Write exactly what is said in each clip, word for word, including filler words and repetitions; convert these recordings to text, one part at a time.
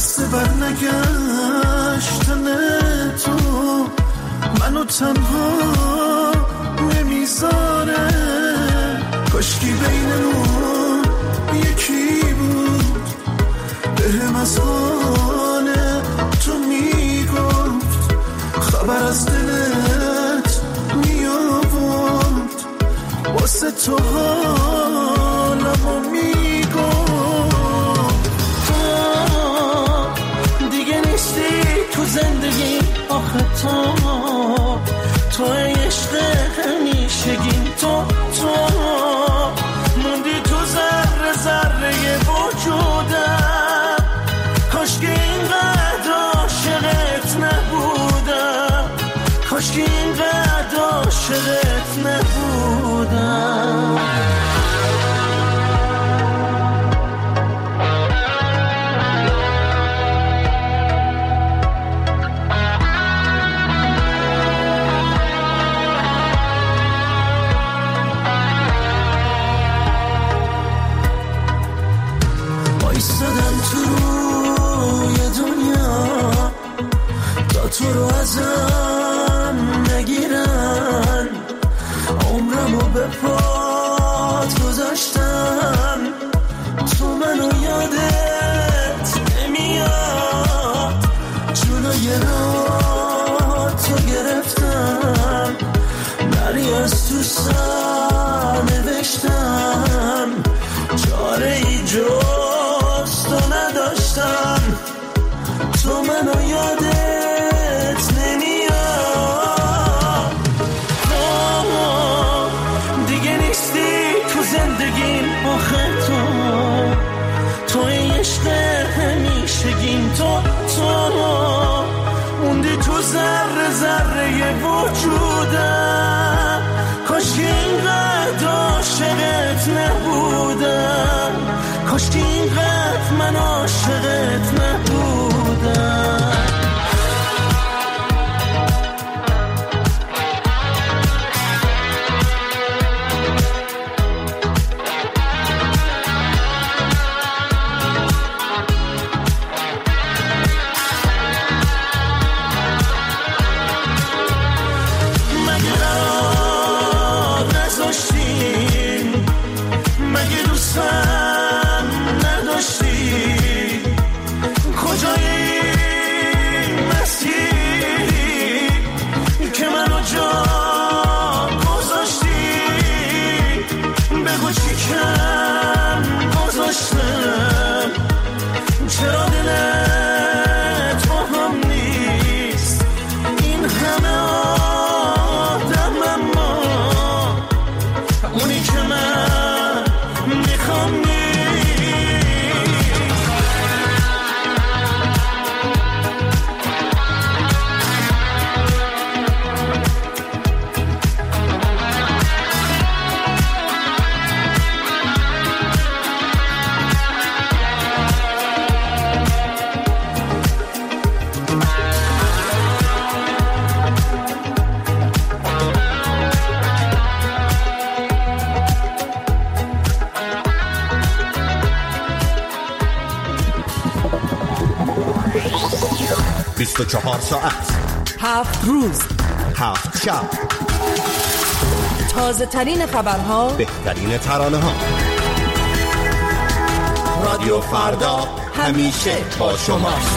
دست بر نگشتن تو منو تنها نمیذاره. کاشکی بینمون یکی بود بهم از حال تو میگفت، خبر از دلت میآورد، واسه تو حالمو میگفت. دیگه نیستی تو زندگی آخه تو تو عشق همیشگیم، تو تو موندی تو ذره ذره وجودم. کاش که اینقدر عاشقت نبودم، کاش که اینقدر عاشقت نبودم. تو رو ازم نگیرن، عمرمو به پات گذاشتم، تو منو یادت نمیاد، جلوی را تو گرفتم، نری از تو سر نوشتم، چاره ای جز تو نداشتم، تو منو یادت تو تو موندی تو ذره ذره وجودم. کاش که اینقدر عاشقت نبودم، کاش که اینقدر من عاشقت نبودم. بیست و چهار ساعت، هفت روز، هفت شب، تازه ترین خبرها، بهترین ترانه ها. رادیو فردا همیشه با شماست.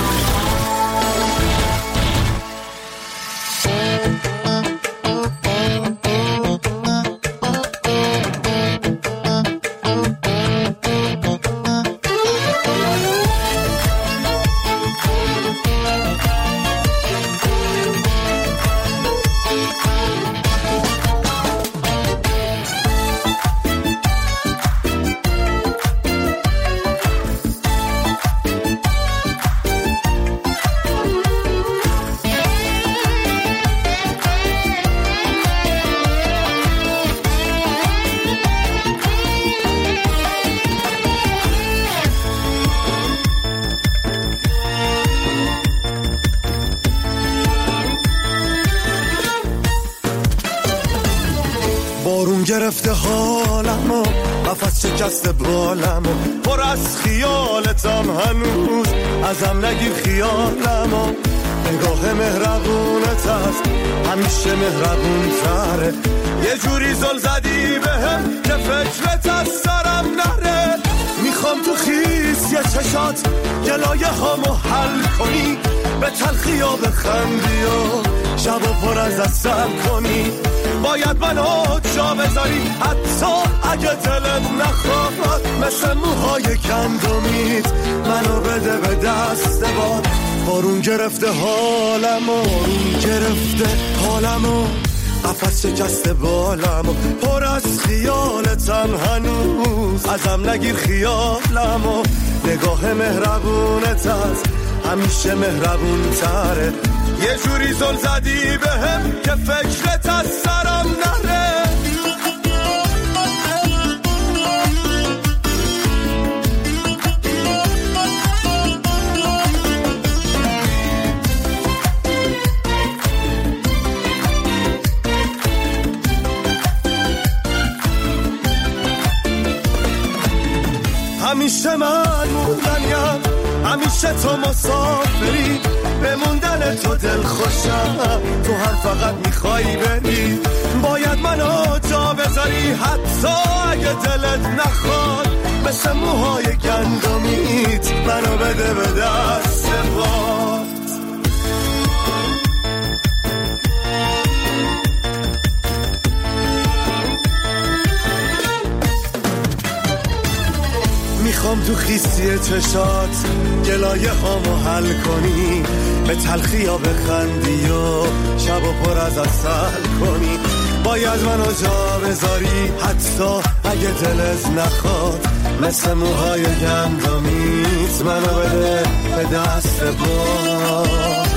بارون گرفته حالمو، قفس شکست بالم و پر از خیالتم هنوز ازم نگیر خیالم و نگاه مهربونت هست همیشه مهربون تره یه جوری زل زدی بهم که فکرت از سرم نره میخوام تو خیس یه چشات گلایه هامو حل کنی به تلخی ها بخندی و شب و پر از اثر کنی باید منو جا بذاری حتی اگه دلت نخواد مثل موهای گندمیت منو بده به دست باد بارون گرفته حالمو بارون گرفته حالمو قفس شکسته بالمو پر از خیالتم هنوز ازم نگیر خیالمو نگاه مهربونت هست همیشه مهربون تره یه جوری زل زدی بهم که فکرت از سرم نره همیشه من موندنیم همیشه تو مسافری بموندن تو دل خوشم تو هم فقط میخوایی بری باید منو جا بذاری حتی اگه دلت نخواد مثل موهای گندمیت منو بده به دست باد میخوام تو خیسی چشات گلایه هامو حل کنی به تلخی ها بخندی و شب و پر از عسل کنی باید منو جا بذاری حتی اگه دلت نخواد مثل موهای گندمیت منو بده به دست باد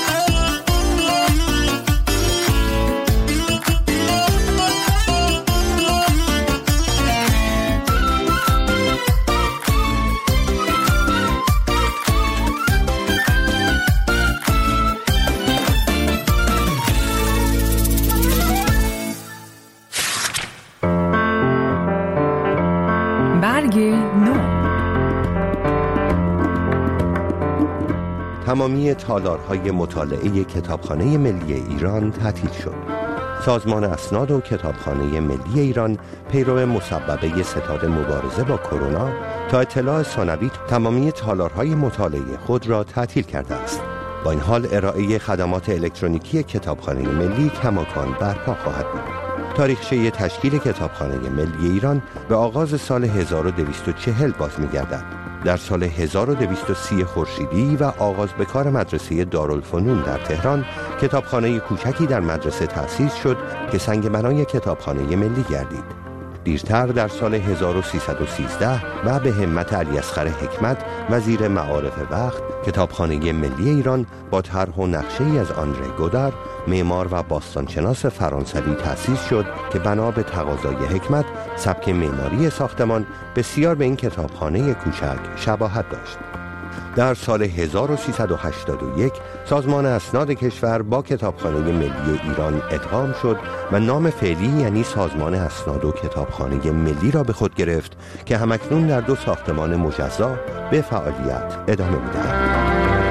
تمامی تالارهای مطالعه کتابخانه ملی ایران تعطیل شد. سازمان اسناد و کتابخانه ملی ایران پیرو مسببه ستاد مبارزه با کرونا تا اطلاع ثانوی تمامی تالارهای مطالعه خود را تعطیل کرده است. با این حال ارائه خدمات الکترونیکی کتابخانه ملی کماکان برپا خواهد بود. تاریخچه تشکیل کتابخانه ملی ایران به آغاز سال هزار و دویست و چهل باز می‌گردد. در سال هزار و دویست و سی خورشیدی و آغاز به کار مدرسه دارالفنون در تهران کتابخانه کوچکی در مدرسه تأسیس شد که سنگ بنای کتابخانه ملی گردید. دیرتر در سال هزار و سیصد و سیزده و به همت علیاصغر حکمت وزیر معارف وقت کتابخانه ملی ایران با طرح و نقشه‌ای از آندره گودار معمار و باستانشناس فرانسوی تأسیس شد که بنا به تقاضای حکمت سبک معماری ساختمان بسیار به این کتابخانه کوچک شباهت داشت. در سال هزار و سیصد و هشتاد و یک سازمان اسناد کشور با کتابخانه ملی ایران ادغام شد و نام فعلی یعنی سازمان اسناد و کتابخانه ملی را به خود گرفت که همکنون در دو ساختمان مجزا به فعالیت ادامه می‌دهد.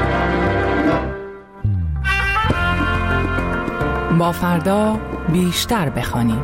با فردا بیشتر بخوانیم.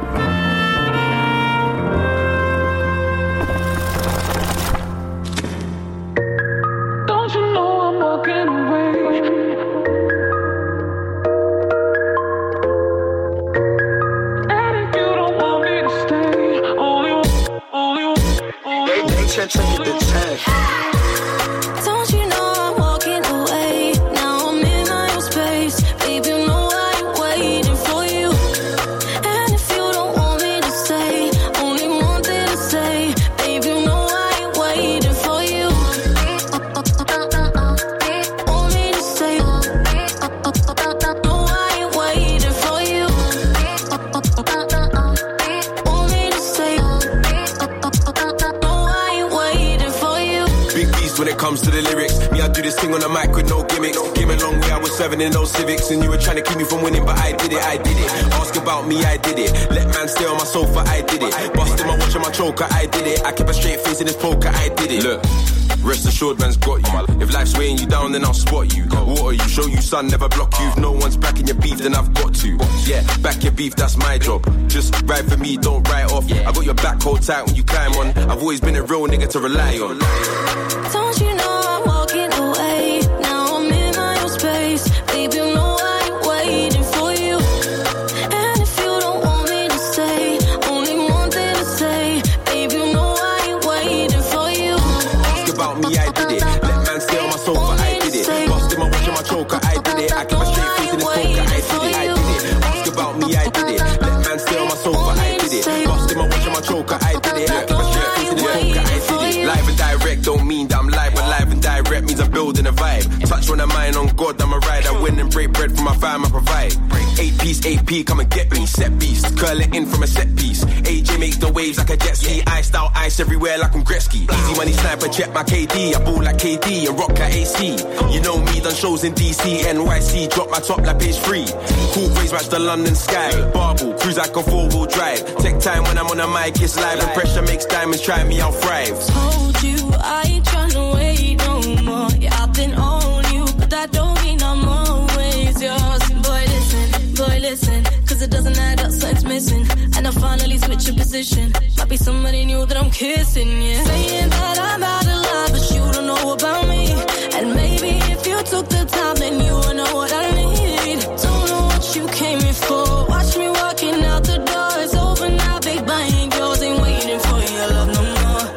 when it comes to the lyrics. Me, I do this thing on the mic with no gimmicks. Came a long way, I was serving in those civics, and you were trying to keep me from winning, but I did it, I did it. Ask about me, I did it. Let man stay on my sofa, I did it. Busting my watch on my choker, I did it. I kept a straight face in this poker, I did it. Look, rest assured, man's got you. If life's weighing you down, then I'll spot you. Water you, show you sun, never block you. If no one's backing your beef, then I've got to. Yeah, back your beef, that's my job. Just ride for me, don't write off. I got your back hold tight when you climb on. I've always been a real nigga to rely on. Don't you know I'm walking away? Now I'm in my own space. Baby, you know I ain't waiting for you. And if you don't want me to stay, only one thing to say. Baby, you know I ain't waiting for you. Ask about me, I did it. Let man stay on my sofa, I did it. Busting my watch on my choker, I did it. I kept a straight face in this poker, I did it, I did it. Ask about me, I did it. Let man stay on my sofa, I did it. Busting my watch on my choker, I did it. I kept a straight face in this poker, I did it. Live and direct don't mean that I'm live, but live and direct means I'm building a vibe. Touch on a mind on God, I'm a ride. I win and break bread from my fam, I provide. Eight piece, A P, come and get me. Set beast, curl it in from a set piece. A J makes the waves like a jet ski. Iced out ice everywhere like I'm Gretzky. Easy money sniper, check my K D. I ball like K D and rock like A C. You know me, done shows in D C, N Y C. Drop my top like page three. Cool waves match the London sky. Barbell, cruise like a four-wheel drive. Take time when I'm on a mic, it's live. And pressure makes diamonds, try me, I'll thrive. Told you I ain't tryna wait no more. Yeah, I've been on you, but that don't mean I'm always yours. Boy, listen, boy, listen, cause it doesn't add up, something's missing. And I finally switch your position. Might be somebody new that I'm kissing, yeah. Saying that I'm out of love, but you don't know about me. And maybe if you took the time, then you would know what I need. Don't know what you came here for. Watch me walking out the door. It's over now, big bang, yours ain't waiting for your love no more.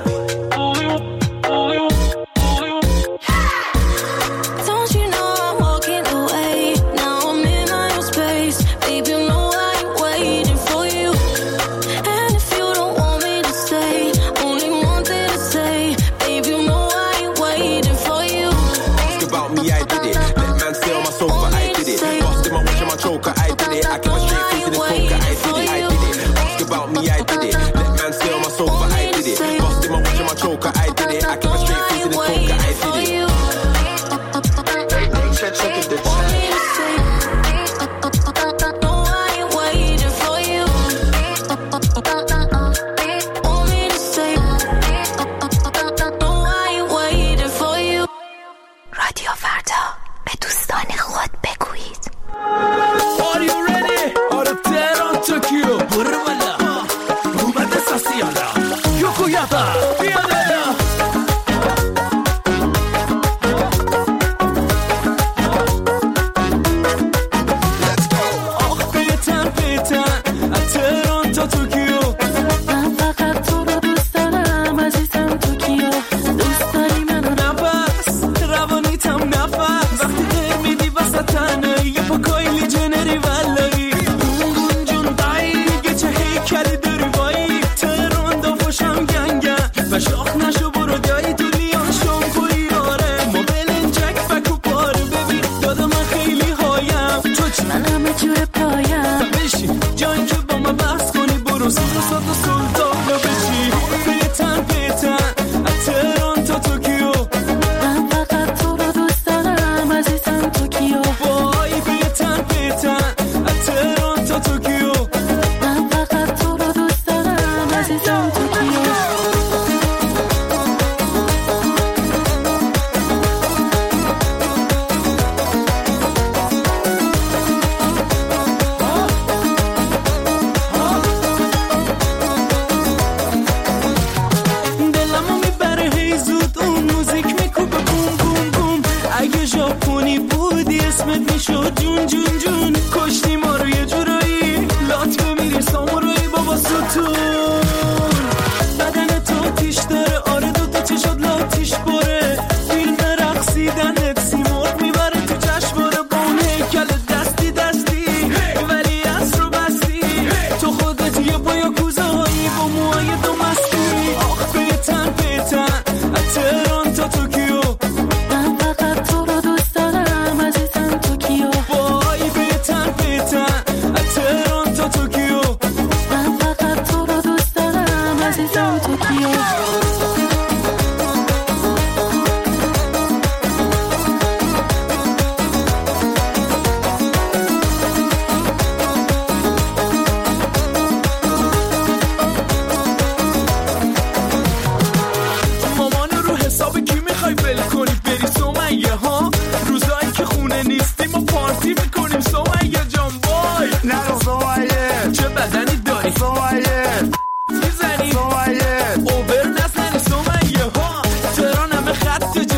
Don't you know I'm walking away? Now I'm in my own space. Baby, you know I ain't waiting for you. And if you don't want me to stay, only one thing to say. Baby, you know I ain't waiting for you. Ask about me, I did it. Let man stay on my sofa, I did it. Busting my watch on my choker, I did it. I kept a straight face in this poker, I did it, I did it. Ask about me, I did it. Let man stay on my sofa, I did it. Busting my watch on my choker, I did it. I kept a straight face in this poker, I did it. Check, check it, the check. No, I ain't waiting for you. Want me to say, no, I ain't waiting for you. رادیو فردا به دوستان خود بگویید. Are you ready? آره تهران توکیو برو بالا اومده ساسیالا یوکویاتا بیا بالا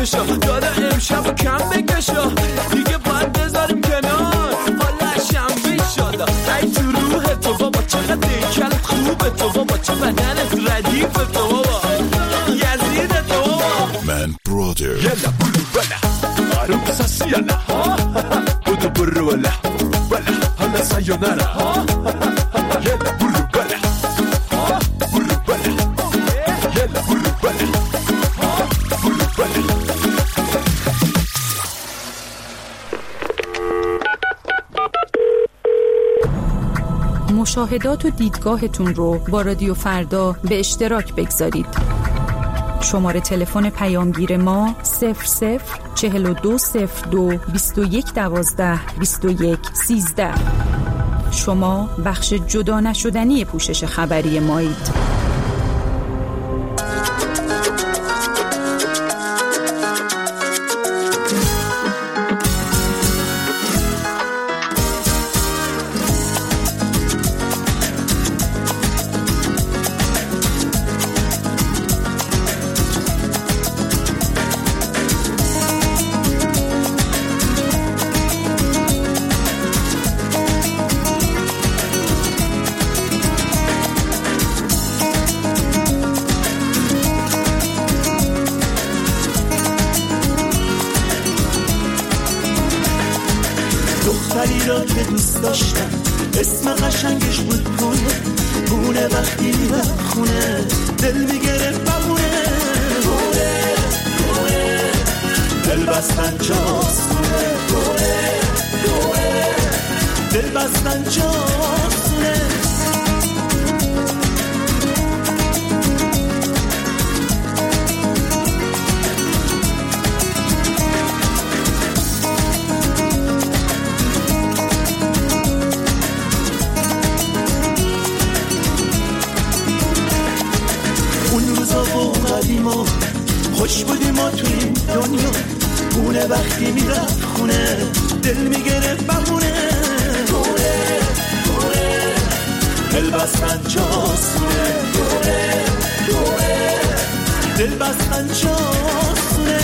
بشو دادا امشب کم بکشو دیگه باید بذاریم کنار حالش هم بیشالا ای تو روح تو بابا چقدر دیکل خوبه تو بابا چه بدنت ردیف تو بابا یزید تو بابا من برادر یلا برو بلا آروم ساسی یلا بودو برو بلا بلا حالا سایونارا یلا برو بلا برو بلا یلا برو بلا برو بلا. مشاهدات و دیدگاهتون رو با رادیو فردا به اشتراک بگذارید. شماره تلفن پیامگیر ما صفر صفر چهل و دو صفر دو بیست و یک دوازده بیست و یک سیزده. شما بخش جدا نشدنی پوشش خبری مایید. دختری را که دوست داشتم اسم قشنگش بود پونه پونه وقتی میرم خونه دل میگرفت بمونه پونه پونه دل بستن چاسونه پونه پونه دل بستن چاسونه و خوش بودیم ما تو این دنیا پونه وقتی میرفت خونه دل میگرفت بمونه پونه پونه دل بستن چاسونه پونه پونه دل بستن چاسونه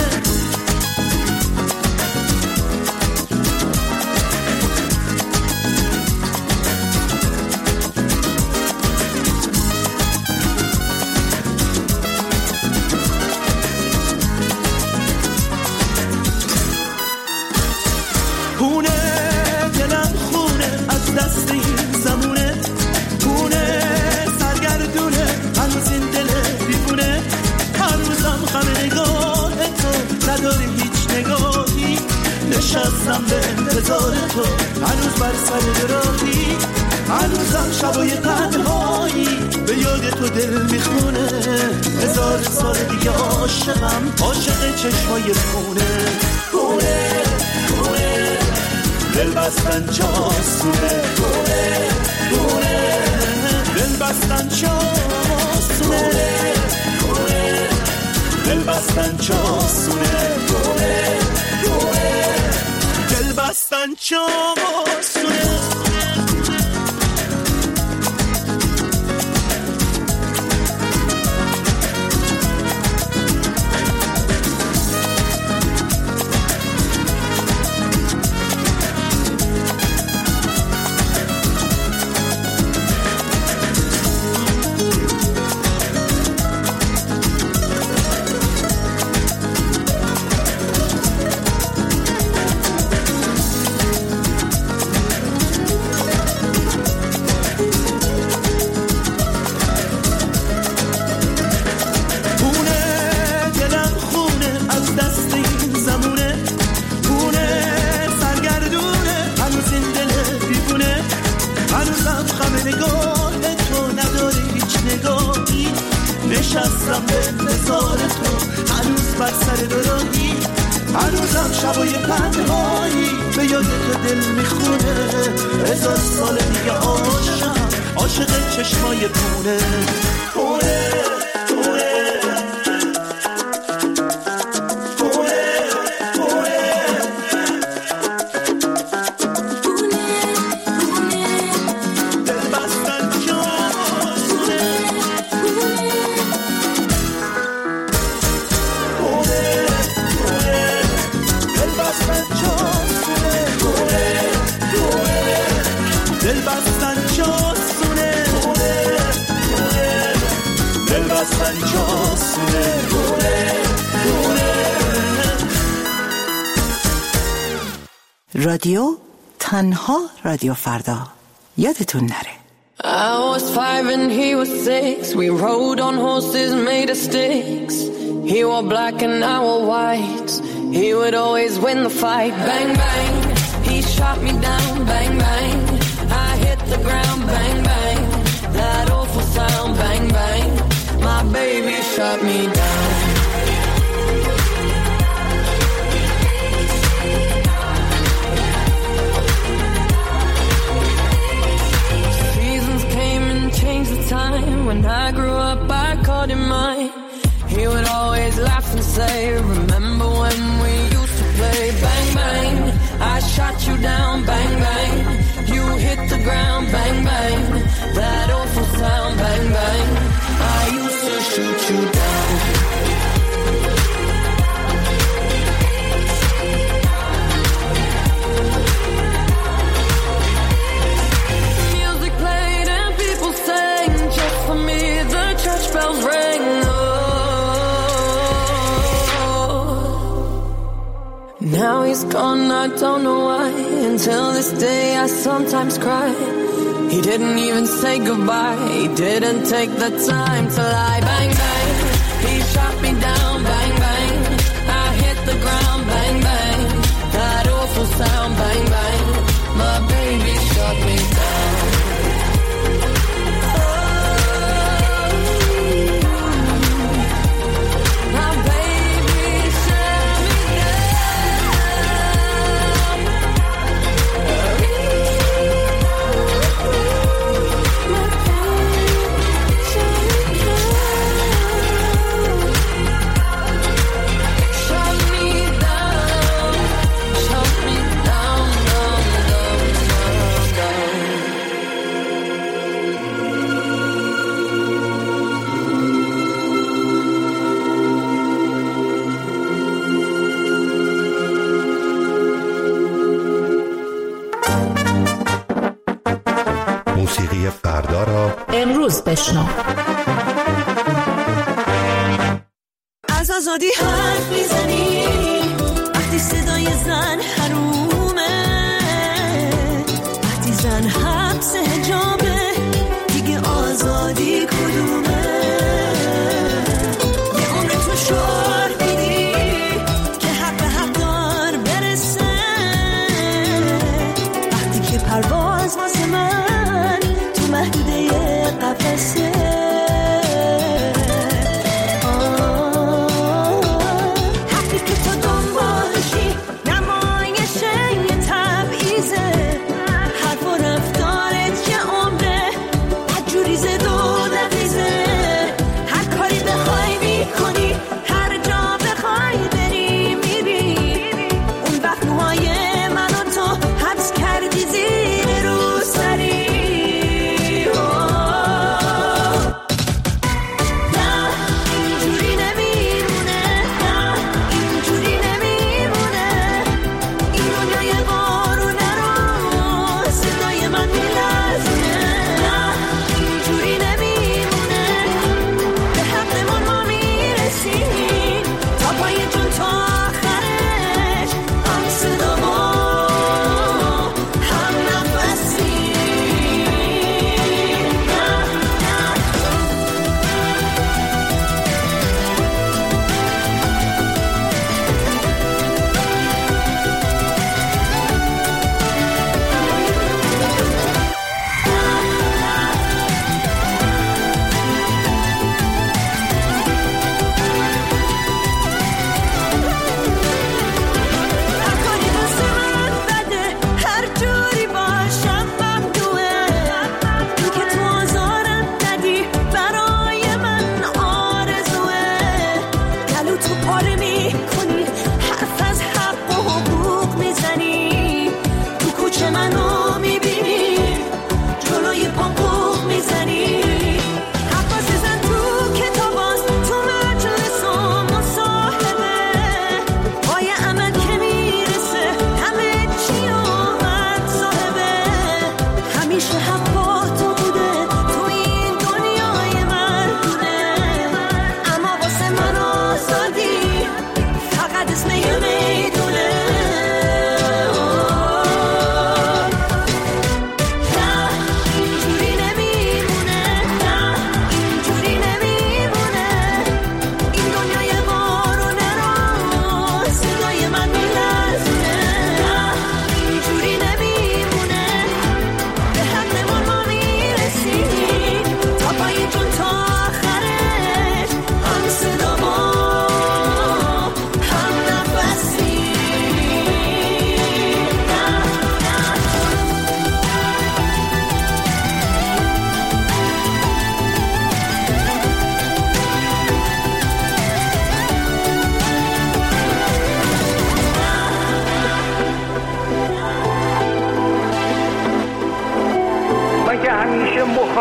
نشستم به انتظار تو هنوز بر سر راهی هنوزم شبای تنهایی به یاد تو دل میخونه هزار سال دیگه عاشقم عاشق چشمای پونه پونه پونه دل بستن چاسونه پونه پونه دل بستن چاسونه پونه دل بستن چاسونه پونه پونه دل بستن چاسونه. نشستم به انتظار تو هنوز بر سر راهی هنوزم شبای تنهایی به یاد تو دل میخونه هزار سال دیگه عاشقم عاشق چشمای پونه پونه پونه فسنجاسونه دونه دونه. رادیو تنها رادیو فردا. یادتون نره. I was five and he was six. We rode on horses made of sticks. He wore black and I wore white. He would always win the fight. Bang, bang. He shot me down. Bang, bang. I hit the ground. Bang, bang. That awful sound. Bang, bang. My baby shot me down. Seasons came and changed the time. When I grew up, I called him mine. He would always laugh and say, remember when we used to play? Bang, bang, I shot you down. Bang, bang, you hit the ground. Bang, bang, that awful sound. Bang, bang, I used to shoot you down. Music played and people sang. Just for me, the church bells rang. Now he's gone, I don't know why. Until this day I sometimes cry. He didn't even say goodbye. He didn't take the time to lie. Bang, bang, he shot me down. Bang, bang, I hit the ground. Bang, bang, that awful sound. Bang, bang, my baby shot me down. موسیقی فردا را امروز بشنو. از آزادی حرف میزنی وقتی صدای زن حرومه، وقتی زن حبس حجابه دیگه آزادی کدومه؟ یه عمر تو شعار میدی که حق به حق دار برسه، وقتی که پرواز واسه من تو محدوده قفسه. Just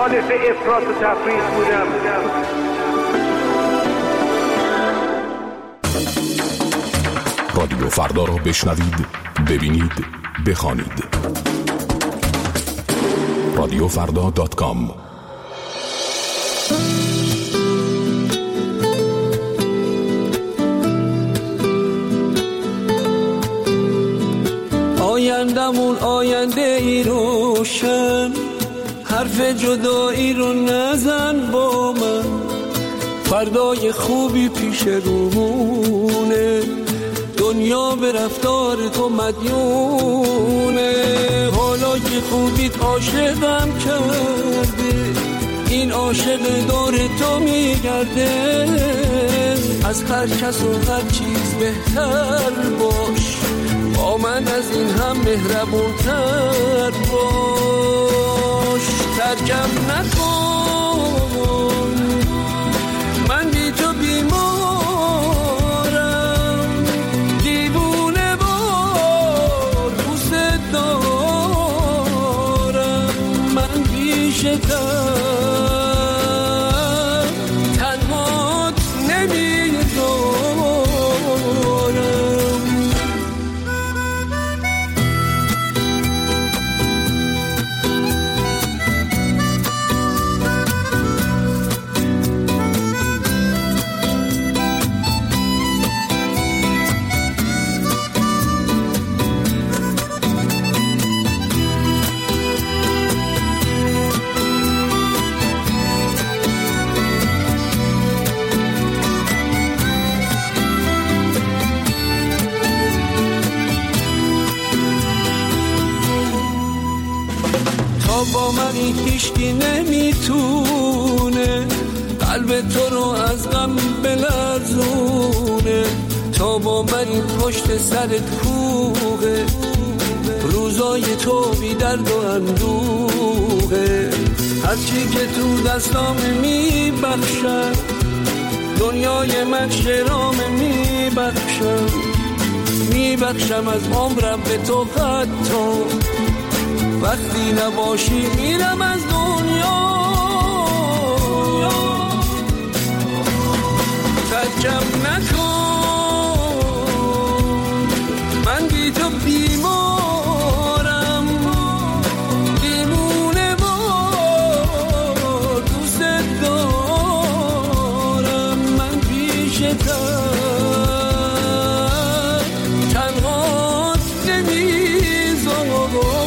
مخالف افراط و تفریط بودم. رادیو فردا را بشنوید، ببینید، بخوانید. رادیو فردا دات کام. آیندمون آینده ای روشن، حرف جدایی رو نزن با من، فردای خوبی پیش رومونه، دنیا به رفتار تو مدیونه، حالا که خوبیت عاشقم کرده، این عاشق دور تو میگرده، از هر کس و هر چیز بهتر باش، با من از این هم مهربونتر باش، ترکم نکن، من بی تو بیمارم، دیوونه بار دوست دارم، من بیشتر تنهات نمیذارم. با من هیچکی نمیتونه قلب تو رو از غم بلرزونه، تا با من این پشت سرت کوه، روزای تو بی درد و اندوه، هرچی که تو دستام میبخشم، دنیای من شرام میبخشم، میبخشم از عمرم به تو، حتی وقتی نباشی میرم از دنیا، ترکم نکن، من بی تو بیمارم، دیوونه وار دوست دارم، من بیشتر تنهات نمیذارم.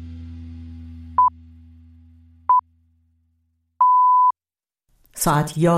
ساعت